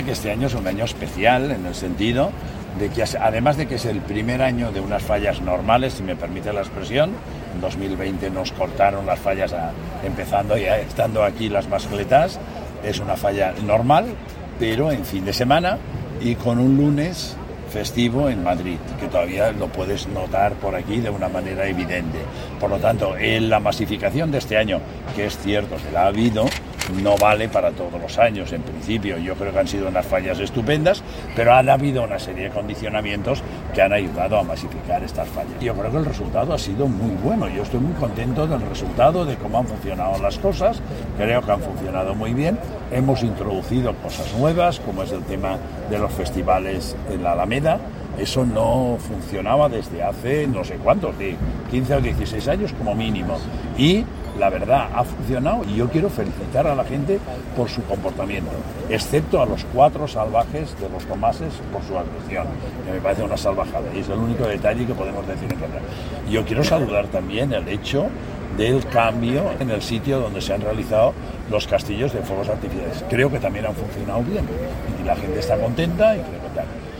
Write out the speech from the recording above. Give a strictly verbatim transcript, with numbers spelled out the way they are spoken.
Este año es un año especial en el sentido de que, además de que es el primer año de unas fallas normales, si me permite la expresión, en dos mil veinte nos cortaron las fallas a, empezando y estando aquí las mascletas, es una falla normal, pero en fin de semana y con un lunes festivo en Madrid, que todavía lo puedes notar por aquí de una manera evidente. Por lo tanto, en la masificación de este año, que es cierto que la ha habido, no vale para todos los años. En principio, yo creo que han sido unas fallas estupendas, pero han habido una serie de condicionamientos que han ayudado a masificar estas fallas. Yo creo que el resultado ha sido muy bueno. Yo estoy muy contento del resultado, de cómo han funcionado las cosas. Creo que han funcionado muy bien. Hemos introducido cosas nuevas, como es el tema de los festivales en la Alameda. Eso no funcionaba desde hace no sé cuántos, de quince o dieciséis años como mínimo. Y la verdad, ha funcionado y yo quiero felicitar a la gente por su comportamiento, excepto a los cuatro salvajes de los Tomases por su agresión, que me parece una salvajada y es el único detalle que podemos decir en contra. Yo quiero saludar también el hecho del cambio en el sitio donde se han realizado los castillos de fuegos artificiales. Creo que también han funcionado bien y la gente está contenta y creo que tal.